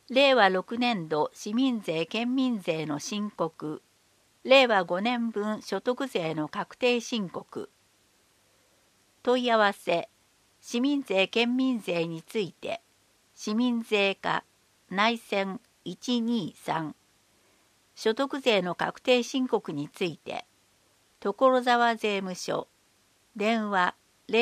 令和6年度市民税・県民税の申告、令和5年分所得税の確定申告。問い合わせ、市民税・県民税について、市民税課、内線123、所得税の確定申告について、所沢税務署、電話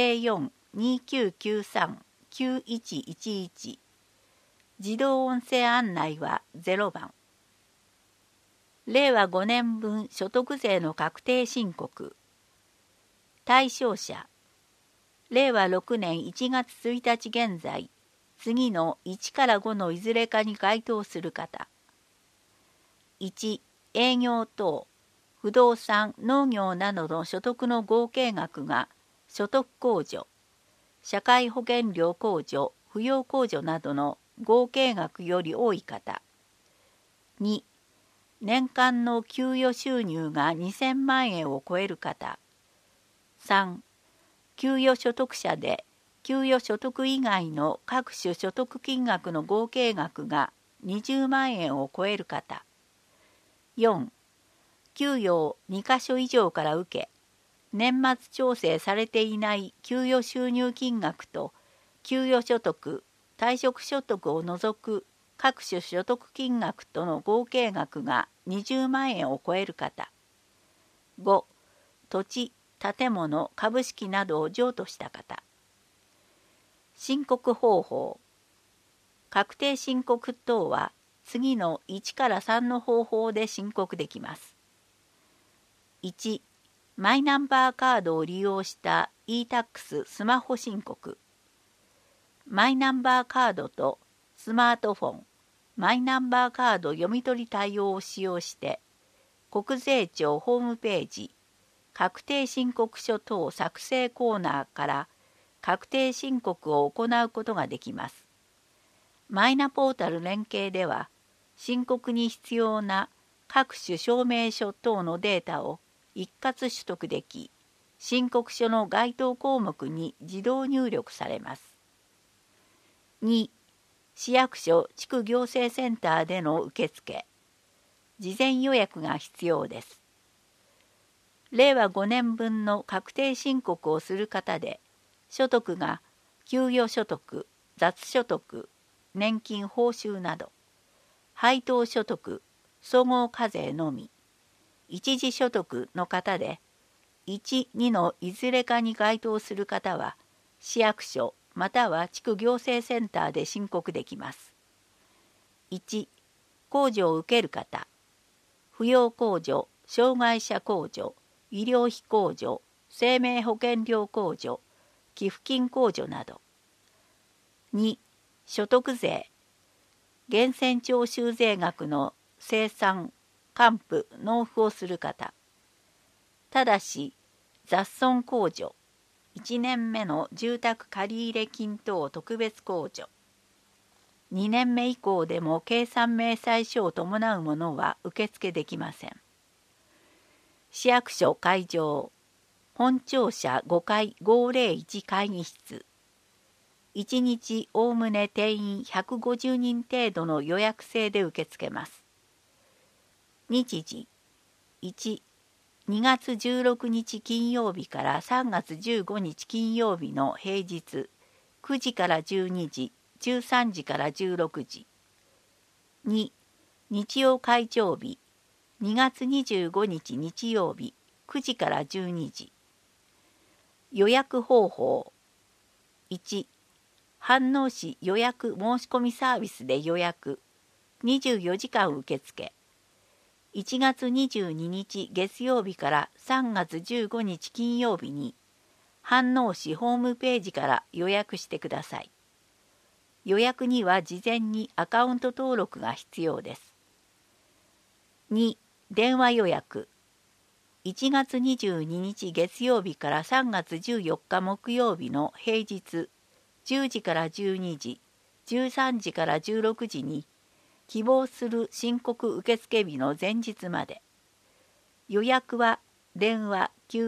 04-2993-9111、自動音声案内は0番。令和5年分所得税の確定申告。対象者、令和6年1月1日現在、次の1から5のいずれかに該当する方。1、営業等、不動産、農業などの所得の合計額が所得控除、社会保険料控除、扶養控除などの合計額より多い方。2、年間の給与収入が2000万円を超える方。3、給与所得者で給与所得以外の各種所得金額の合計額が20万円を超える方。4、給与を2カ所以上から受け、年末調整されていない給与収入金額と給与所得、退職所得を除く各種所得金額との合計額が20万円を超える方。5、土地、建物、株式などを譲渡した方。申告方法。確定申告等は次の1から3の方法で申告できます。1、マイナンバーカードを利用した e-tax スマホ申告。マイナンバーカードとスマートフォン、マイナンバーカード読み取り対応を使用して、国税庁ホームページ、確定申告書等作成コーナーから確定申告を行うことができます。マイナポータル連携では、申告に必要な各種証明書等のデータを一括取得でき、申告書の該当項目に自動入力されます。2、市役所地区行政センターでの受付。事前予約が必要です。令和5年分の確定申告をする方で、所得が給与所得、雑所得、年金報酬など、配当所得、総合課税のみ、一時所得の方で、1、2のいずれかに該当する方は、市役所または地区行政センターで申告できます。1、控除を受ける方、扶養控除、障害者控除、医療費控除、生命保険料控除、寄付金控除など。2、所得税、源泉徴収税額の精算、還付、納付をする方。ただし、雑損控除、1年目の住宅借入金等特別控除。2年目以降でも計算明細書を伴うものは受付できません。市役所会場、本庁舎5階501会議室。1日おおむね定員150人程度の予約制で受け付けます。日時、1、2月16日金曜日から3月15日金曜日の平日、9時から12時、13時から16時。2、日曜開帳日、2月25日日曜日、9時から12時。予約方法。1、飯能市予約申し込みサービスで予約、24時間受付。1月22日月曜日から3月15日金曜日に、飯能市ホームページから予約してください。予約には事前にアカウント登録が必要です。2、電話予約。1月22日月曜日から3月14日木曜日の平日、10時から12時、13時から16時に、希望する申告受付日の前日まで。予約は電話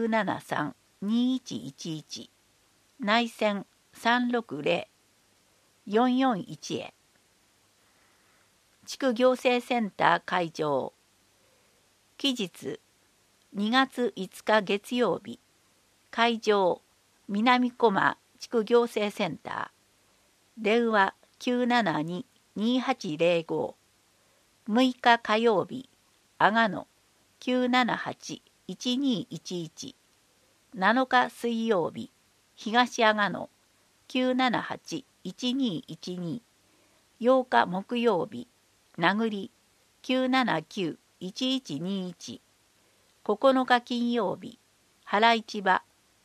973-2111、内線360-441へ。 地区行政センター会場。期日2月5日月曜日。会場南小間地区行政センター。電話 972-2805。6日火曜日。阿賀野 978-1211。7日水曜日。東阿賀野 978-1212。8日木曜日。名栗 979-1121。9日金曜日。原市場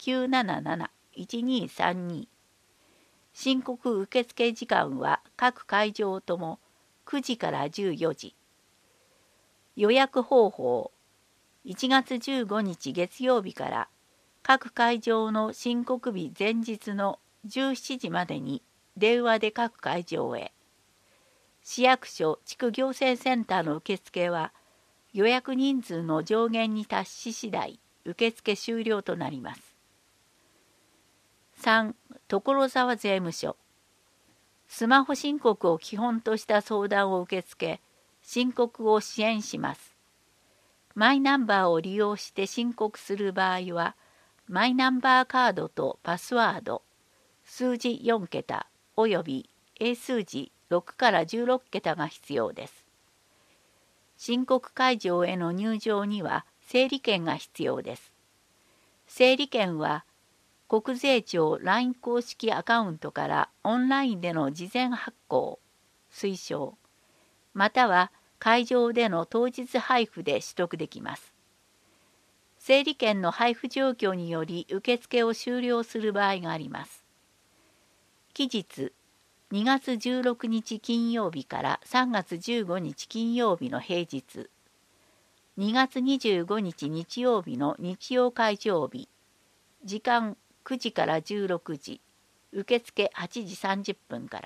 977-1232。申告受付時間は各会場とも9時から14時。予約方法。1月15日月曜日から各会場の申告日前日の17時までに電話で各会場へ。市役所地区行政センターの受付は予約人数の上限に達し次第受付終了となります。3. 所沢税務署。スマホ申告を基本とした相談を受け付け、申告を支援します。マイナンバーを利用して申告する場合は、マイナンバーカードとパスワード、数字4桁および英数字6から16桁が必要です。申告会場への入場には整理券が必要です。整理券は国税庁 LINE 公式アカウントからオンラインでの事前発行、推奨、または会場での当日配布で取得できます。整理券の配布状況により受付を終了する場合があります。期日2月16日金曜日から3月15日金曜日の平日、2月25日日曜日の日曜会場日、時間9時から16時、受付8時30分から。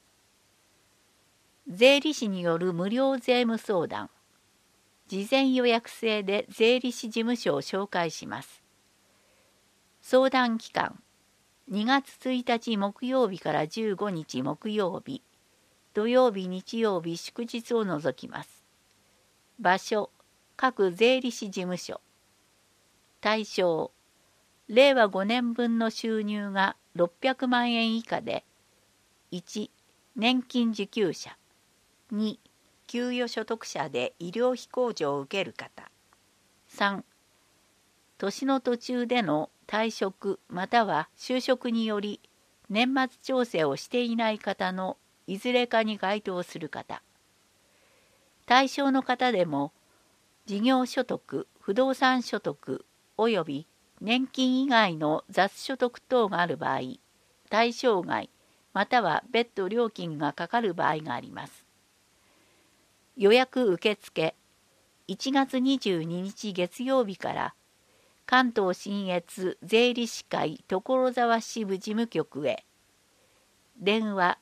税理士による無料税務相談。事前予約制で税理士事務所を紹介します。相談期間2月1日木曜日から15日木曜日、土曜日日曜日祝日を除きます。場所各税理士事務所。対象令和5年分の収入が600万円以下で、1. 年金受給者、2. 給与所得者で医療費控除を受ける方、3. 年の途中での退職または就職により年末調整をしていない方のいずれかに該当する方。対象の方でも事業所得、不動産所得および年金以外の雑所得等がある場合、対象外または別途料金がかかる場合があります。予約受付1月22日月曜日から関東信越税理士会所沢支部事務局へ。電話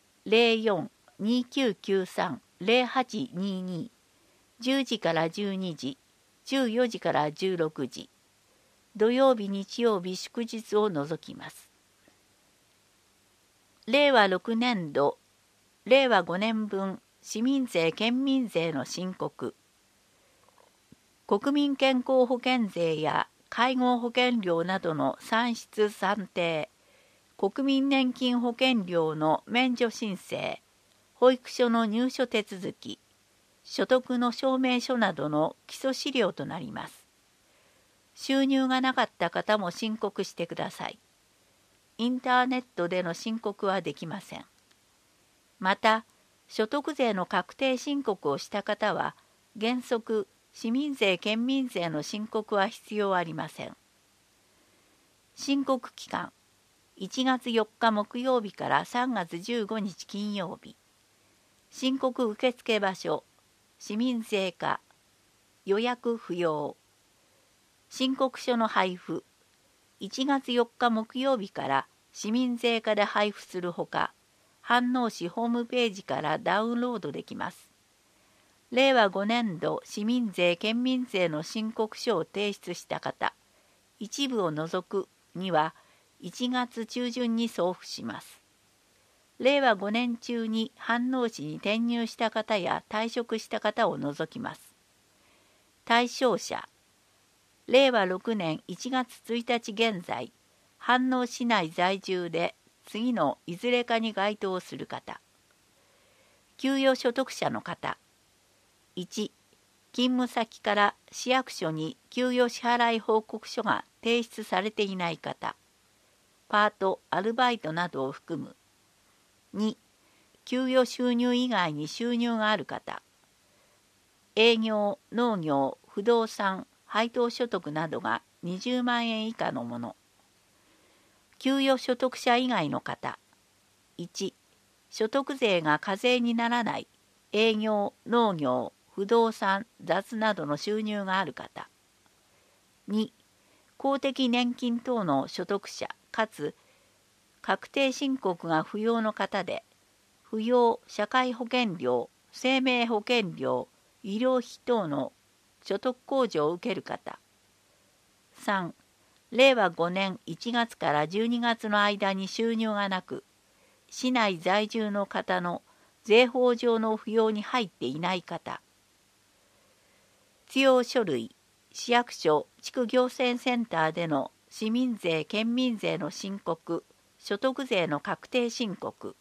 04-2993-0822 10時から12時、14時から16時。土曜日日曜日祝日を除きます。令和6年度令和5年分市民税県民税の申告。国民健康保険税や介護保険料などの算出算定、国民年金保険料の免除申請、保育所の入所手続き、所得の証明書などの基礎資料となります。収入がなかった方も申告してください。インターネットでの申告はできません。また、所得税の確定申告をした方は、原則、市民税県民税の申告は必要ありません。申告期間、1月4日木曜日から3月15日金曜日。申告受付場所、市民税課、予約不要。申告書の配布、1月4日木曜日から市民税課で配布するほか、飯能市ホームページからダウンロードできます。令和5年度市民税県民税の申告書を提出した方、一部を除くには1月中旬に送付します。 令和5年中に飯能市に転入した方や退職した方を除きます。対象者、令和6年1月1日現在、飯能市内在住で次のいずれかに該当する方。給与所得者の方。1、勤務先から市役所に給与支払い報告書が提出されていない方。パート、アルバイトなどを含む。2、給与収入以外に収入がある方。営業、農業、不動産、配当所得などが20万円以下のもの。給与所得者以外の方。1、所得税が課税にならない営業、農業、不動産、雑などの収入がある方。2、公的年金等の所得者かつ確定申告が不要の方で、扶養、社会保険料、生命保険料、医療費等の所得控除を受ける方。3、令和5年1月から12月の間に収入がなく、市内在住の方の税法上の扶養に入っていない方。必要書類、市役所、地区行政センターでの市民税・県民税の申告、所得税の確定申告。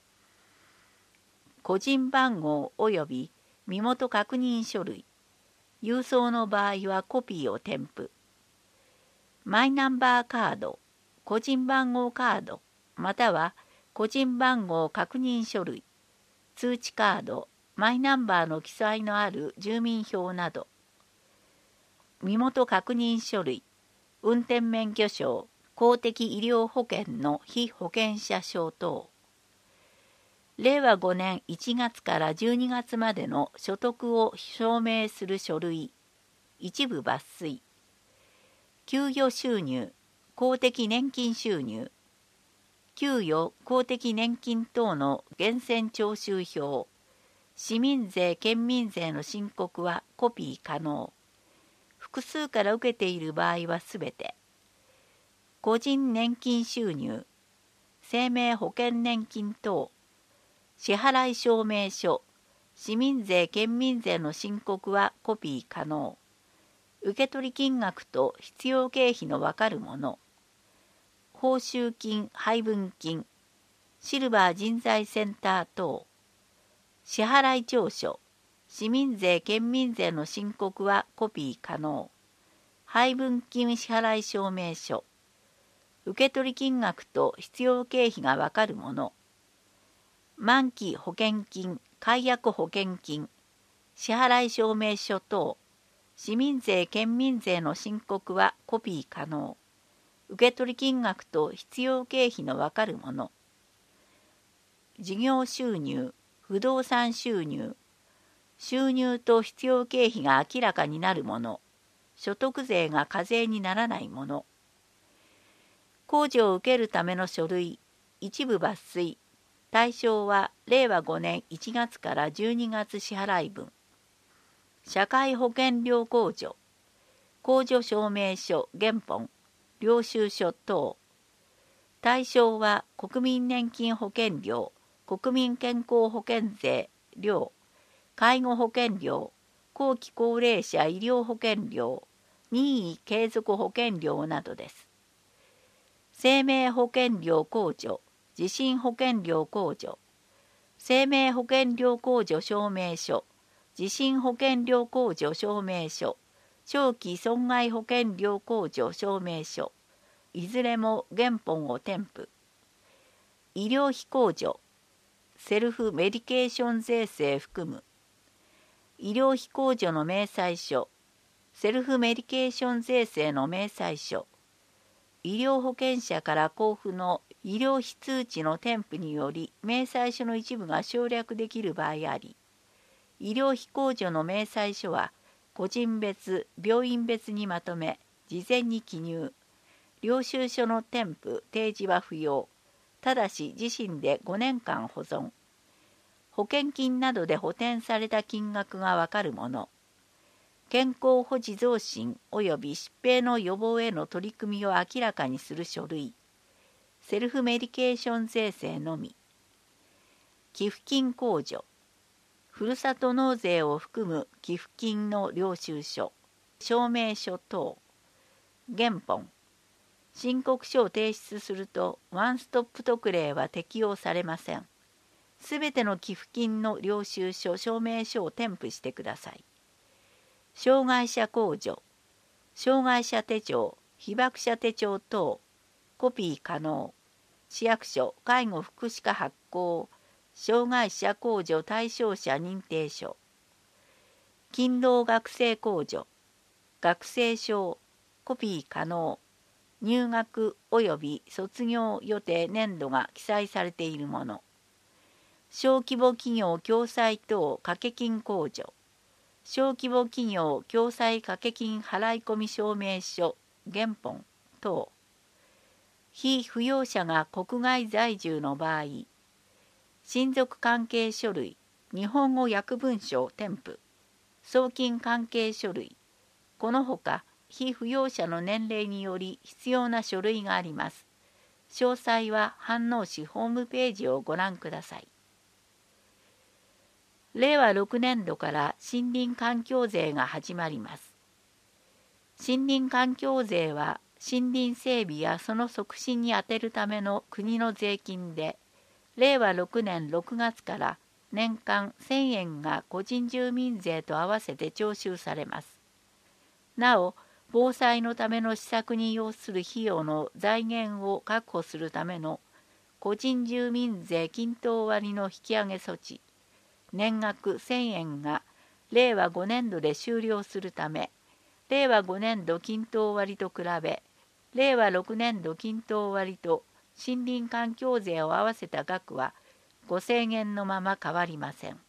個人番号及び身元確認書類。郵送の場合はコピーを添付。マイナンバーカード、個人番号カード、または個人番号確認書類、通知カード、マイナンバーの記載のある住民票など。身元確認書類、運転免許証、公的医療保険の被保険者証等。令和5年1月から12月までの所得を証明する書類、一部抜粋。給与収入、公的年金収入。給与、公的年金等の源泉徴収票。市民税・県民税の申告はコピー可能。複数から受けている場合はすべて。個人年金収入、生命保険年金等、支払い証明書、市民税・県民税の申告はコピー可能。受取金額と必要経費のわかるもの。報酬金・配分金、シルバー人材センター等。支払い調書、市民税・県民税の申告はコピー可能。配分金支払い証明書。受取金額と必要経費がわかるもの。満期保険金、解約保険金、支払い証明書等。市民税・県民税の申告はコピー可能。受取金額と必要経費のわかるもの。事業収入、不動産収入、収入と必要経費が明らかになるもの。所得税が課税にならないもの。控除を受けるための書類、一部抜粋。対象は令和5年1月から12月支払い分。社会保険料控除、控除証明書原本、領収書等。対象は国民年金保険料、国民健康保険税、料、介護保険料、後期高齢者医療保険料、任意継続保険料などです。生命保険料控除、地震保険料控除、生命保険料控除証明書、地震保険料控除証明書、長期損害保険料控除証明書、いずれも原本を添付。医療費控除、セルフメディケーション税制含む。医療費控除の明細書、セルフメディケーション税制の明細書、医療保険者から交付の医療費通知の添付により明細書の一部が省略できる場合あり、医療費控除の明細書は個人別、病院別にまとめ、事前に記入。領収書の添付、提示は不要。ただし自身で5年間保存。保険金などで補填された金額がわかるもの。健康保持増進及び疾病の予防への取り組みを明らかにする書類。セルフメディケーション税制のみ。 寄付金控除、ふるさと納税を含む寄付金の領収書、証明書等、原本、申告書を提出するとワンストップ特例は適用されません。すべての寄付金の領収書、証明書を添付してください。障害者控除、障害者手帳、被爆者手帳等、コピー可能。市役所、介護福祉課発行、障害者控除対象者認定書。勤労学生控除、学生証、コピー可能。入学及び卒業予定年度が記載されているもの。小規模企業共済等掛金控除、小規模企業共済掛金払込証明書原本等。被扶養者が国外在住の場合、親族関係書類、日本語訳文書添付、送金関係書類、このほか被扶養者の年齢により必要な書類があります。詳細は飯能市ホームページをご覧ください。令和6年度から森林環境税が始まります。森林環境税は森林整備やその促進に充てるための国の税金で、令和6年6月から年間1000円が個人住民税と合わせて徴収されます。なお、防災のための施策に要する費用の財源を確保するための個人住民税均等割の引き上げ措置、年額1000円が令和5年度で終了するため、令和5年度均等割と比べ、令和6年度均等割と森林環境税を合わせた額は5000円のまま変わりません。